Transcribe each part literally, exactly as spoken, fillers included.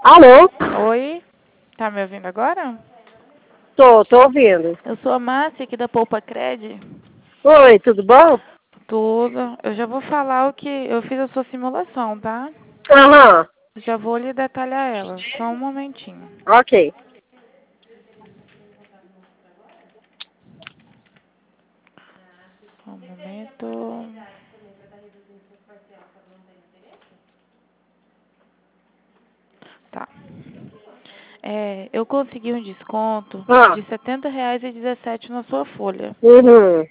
Alô? Oi, tá me ouvindo agora? Tô, tô ouvindo. Eu sou a Márcia aqui da Poupa Cred. Oi, tudo bom? Tudo. Eu já vou falar o que eu fiz a sua simulação, tá? Aham, Já vou lhe detalhar ela. Só um momentinho. ok. Só um momento. Tá. É, eu consegui um desconto Ah, de setenta reais e dezessete na sua folha. uhum.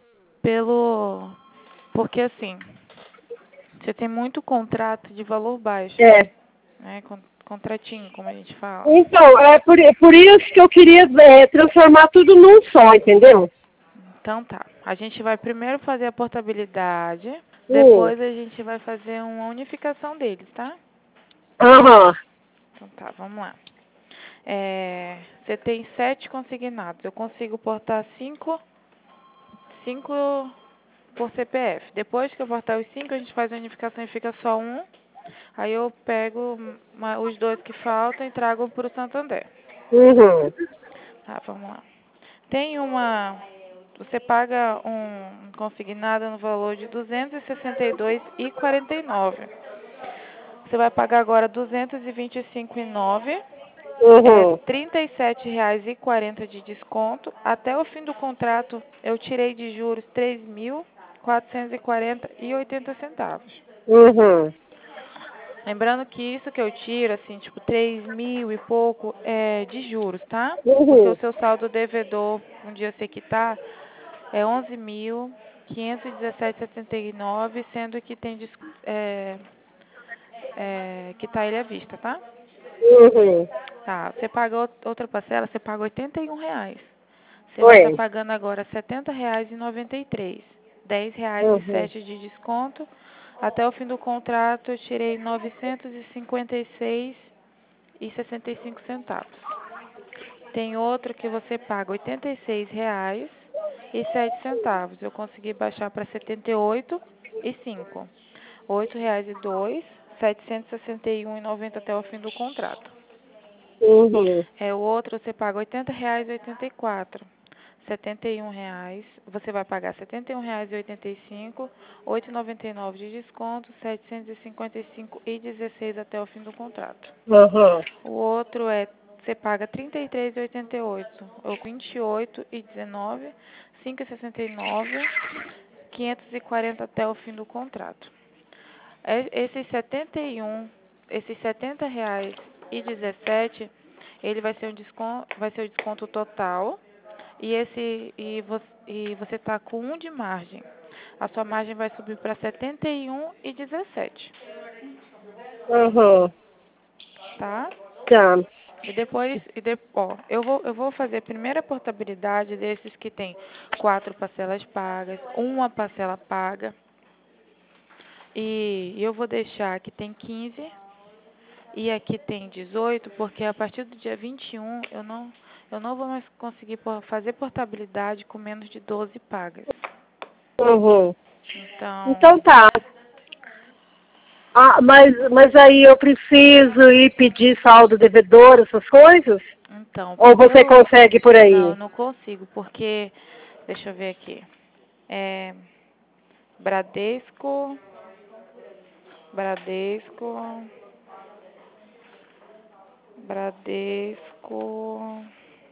Pelo. Porque assim, você tem muito contrato de valor baixo, É. né? Con- Contratinho, como a gente fala. Então, é por, é por isso que eu queria é, transformar tudo num só, entendeu? Então tá. A gente vai primeiro fazer a portabilidade, Hum. depois a gente vai fazer uma unificação deles, tá? Aham. Então tá, vamos lá. É, você tem sete consignados. Eu consigo portar cinco, cinco por C P F. Depois que eu portar os cinco, a gente faz a unificação e fica só um. Aí eu pego uma- os dois que faltam e trago para o Santander. Uhum. Tá, vamos lá. Tem uma. Você paga um consignado no valor de duzentos e sessenta e dois reais e quarenta e nove centavos. Você vai pagar agora duzentos e vinte e cinco reais e nove centavos. É Uhum. trinta e sete reais e quarenta centavos de desconto. Até o fim do contrato, eu tirei de juros três mil quatrocentos e quarenta reais e oitenta centavos. Uhum. Lembrando que isso que eu tiro, assim, tipo, três mil e pouco, é de juros, tá? Porque o Uhum. seu saldo devedor, um dia você quitar, é onze mil quinhentos e dezessete reais e setenta e nove centavos, sendo que tem des- é, é, que tá ele à vista, tá? Uhum. Tá, você pagou outra parcela, você paga oitenta e um reais. Você vai estar Oi. pagando agora setenta reais e noventa e três centavos. dez reais e Uhum. sete de desconto. Até o fim do contrato eu tirei novecentos e cinquenta e seis reais e sessenta e cinco centavos. Tem outro que você paga oitenta e seis reais e sete centavos. Eu consegui baixar para setenta e oito e cinco. oito reais e dois, setecentos e sessenta e um e noventa até o fim do contrato. Uhum. É o outro você paga oitenta reais e oitenta e quatro. setenta e um reais, você vai pagar setenta e um reais e oitenta e cinco, oito reais e noventa e nove de desconto, setecentos e cinquenta e cinco e dezesseis até o fim do contrato. Uhum. O outro é, você paga trinta e três reais e oitenta e oito, ou vinte e oito reais e dezenove, cinco reais e sessenta e nove, quinhentos e quarenta até o fim do contrato. É- Esses setenta e um, esses setenta reais e dezessete, ele vai ser um desconto, vai ser o desconto total. E esse e você e você tá com um de margem. A sua margem vai subir para setenta e um e dezessete, Uhum. tá? Tá. E depois, e de, ó, eu vou, eu vou fazer a primeira portabilidade desses que tem quatro parcelas pagas, uma parcela paga. E eu vou deixar que tem quinze e aqui tem dezoito, porque a partir do dia vinte e um eu não, eu não vou mais conseguir por- fazer portabilidade com menos de doze pagas. Uhum. Então, Então tá. Ah, mas, mas aí eu preciso ir pedir saldo devedor, essas coisas? então, Ou você pelo. consegue por Não, eu aí? não consigo, porque. Deixa eu ver aqui. É. Bradesco. Bradesco. Bradesco.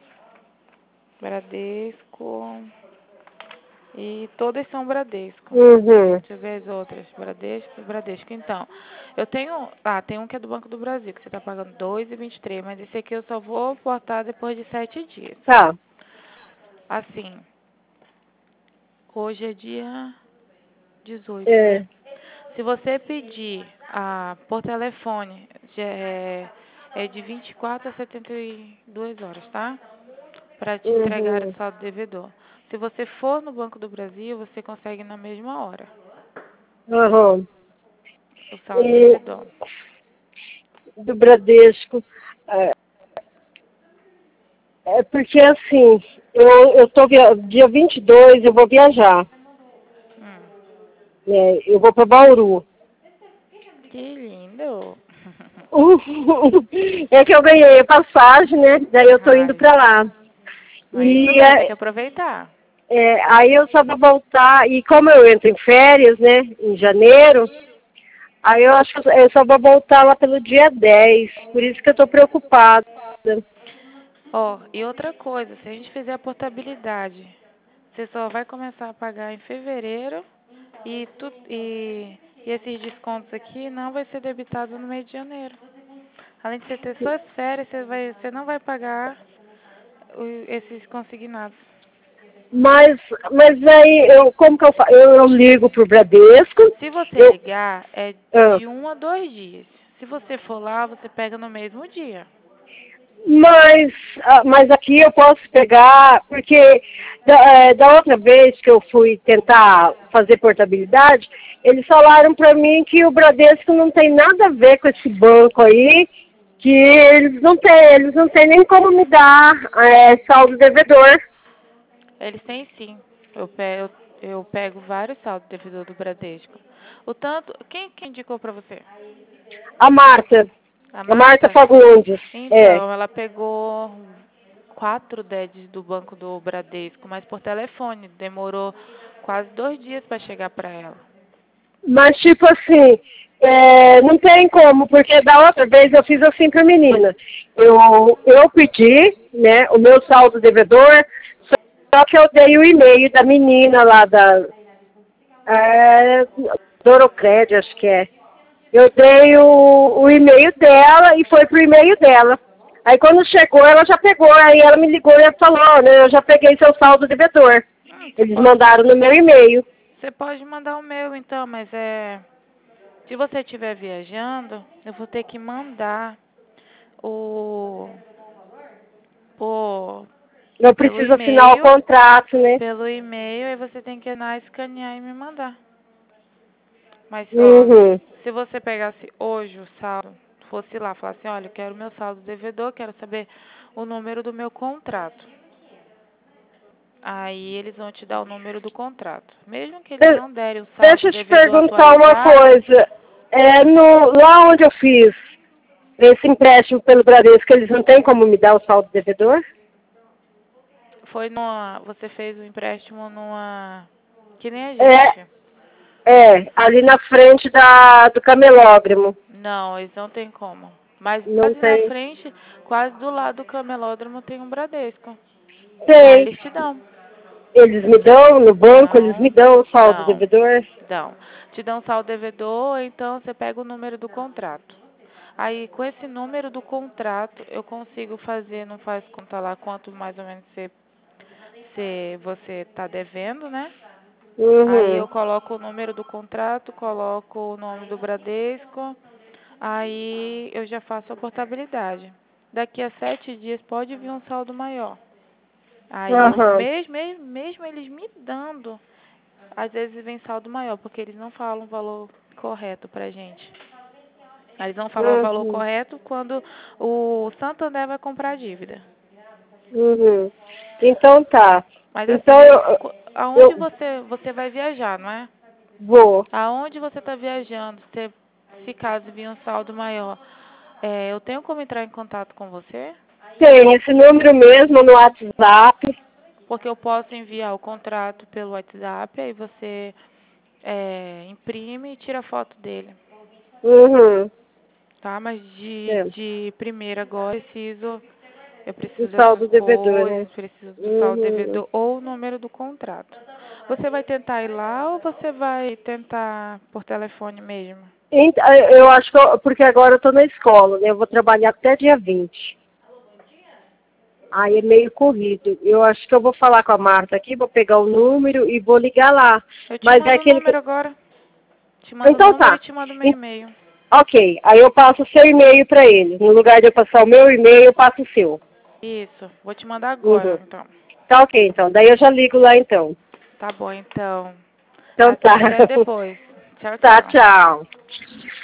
Bradesco. E todas são Bradesco. Uhum. Deixa eu ver as outras. Bradesco, Bradesco. Então, eu tenho. Ah, tem um que é do Banco do Brasil, que você está pagando dois reais e vinte e três, mas esse aqui eu só vou portar depois de sete dias. Tá. Assim, hoje é dia dezoito, É. né? Se você pedir ah, por telefone, já é, é de vinte e quatro a setenta e duas horas, tá? Para te entregar o Uhum. saldo devedor. Se você for no Banco do Brasil, você consegue na mesma hora Uhum. o saldo E devedor. do Bradesco. É, é porque assim, eu, eu tô via... dia vinte e dois eu vou viajar. Hum, É, eu vou para Bauru. que lindo! É que eu ganhei a passagem, né? Daí eu tô indo Ai, pra lá. aí tudo E bem, tem é, que aproveitar. é, aí eu só vou voltar, e como eu entro em férias, né, em janeiro, aí eu acho que eu só vou voltar lá pelo dia dez, por isso que eu tô preocupada. Ó, e outra coisa, se a gente fizer a portabilidade, você só vai começar a pagar em fevereiro e, tu, e, e esses descontos aqui não vai ser debitado no mês de janeiro. Além de você ter suas férias, você, vai, você não vai pagar o- esses consignados. Mas, mas aí, eu, como que eu faço? Eu, eu ligo pro Bradesco, Se você eu, ligar, é ah, de um a dois dias. Se você for lá, você pega no mesmo dia. mas, ah, mas aqui eu posso pegar, porque da, eh, da outra vez que eu fui tentar fazer portabilidade, eles falaram para mim que o Bradesco não tem nada a ver com esse banco aí, que eles não têm, eles não têm nem como me dar eh, saldo devedor. Eles têm sim. Eu pego, eu pego vários saldos devedor do Bradesco. O tanto. Quem, quem indicou pra você? A Marta, A a Marta Marta? Fagundes, é. Então, ela pegou quatro D E Ds do banco do Bradesco, mas por telefone. Demorou quase dois dias para chegar para ela. Mas, tipo assim, é, não tem como, porque da outra vez eu fiz assim pra menina. Eu, eu pedi, né, o meu saldo devedor, só que eu dei o e-mail da menina lá da é, Dorocred, acho que é. Eu dei o, o e-mail dela e foi pro e-mail dela. Aí quando chegou, ela já pegou, aí ela me ligou e falou, né, eu já peguei seu saldo devedor. Hum, você Eles pode, mandaram no meu e-mail. você pode mandar o meu então, mas é. Se você estiver viajando, eu vou ter que mandar o por, Eu pelo preciso assinar o e-mail, contrato, né? pelo e-mail, aí você tem que ir lá escanear e me mandar. Mas ó, Uhum. se você pegasse hoje o saldo, fosse lá, falasse, olha, eu quero meu saldo devedor, quero saber o número do meu contrato. Aí eles vão te dar o número do contrato. Mesmo que eles De- não derem o saldo Deixa eu te devedor perguntar uma atualizado, coisa. É, no, lá onde eu fiz esse empréstimo pelo Bradesco, eles não têm como me dar o saldo devedor? foi numa, você fez o empréstimo numa, que nem a É, gente. é, ali na frente da, do camelódromo. Não, eles não tem como. Mas Não quase na tem. frente, quase do lado do camelódromo tem um Bradesco. Lá Tem. eles te dão. Eles me dão, no banco, eles me Dão, dão o saldo dão, devedor? dão. Te dão saldo devedor, então você pega o número do contrato. Aí, com esse número do contrato, eu consigo fazer, não faz conta lá quanto mais ou menos você, você, você está devendo, né? Aí Uhum. eu coloco o número do contrato, coloco o nome do Bradesco, aí eu já faço a portabilidade. Daqui a sete dias pode vir um saldo maior. Aí eu, Aham. mesmo, mesmo, mesmo eles me dando, às vezes vem saldo maior, porque eles não falam o valor correto pra gente. Eles vão falar o valor Uhum. correto quando o Santander vai comprar a dívida. Uhum. Então tá. Mas Então assim, eu, qu- aonde eu você, você vai viajar, não é? vou. Aonde você está viajando, se, se caso vir um saldo maior, é, eu tenho como entrar em contato com você? Tem esse número mesmo no WhatsApp. Porque eu posso enviar o contrato pelo WhatsApp, aí você é, imprime e tira foto dele, Uhum. tá? Mas de, É. de primeira agora eu preciso, eu O preciso dessas saldo devedor, coisas, né? preciso do saldo Uhum. devedor ou o número do contrato. Você vai tentar ir lá ou você vai tentar por telefone mesmo? Ent- Eu acho que, eu- porque agora eu tô na escola, né? Eu vou trabalhar até dia vinte. Aí é meio corrido. Eu acho que eu vou falar com a Marta aqui, vou pegar o número e vou ligar lá. Eu te Mas é mando o aquele que... número agora. Te mando o Então número e tá. te mando o meu En- e-mail. Ok, aí eu passo o seu e-mail para ele. No lugar de eu passar o meu e-mail, eu passo o seu. Isso, vou te mandar agora, Uhum. então. Tá ok, então. Daí eu já ligo lá, então. Tá bom, então. Então tá. Até depois. Tchau, Tá, tchau. tchau.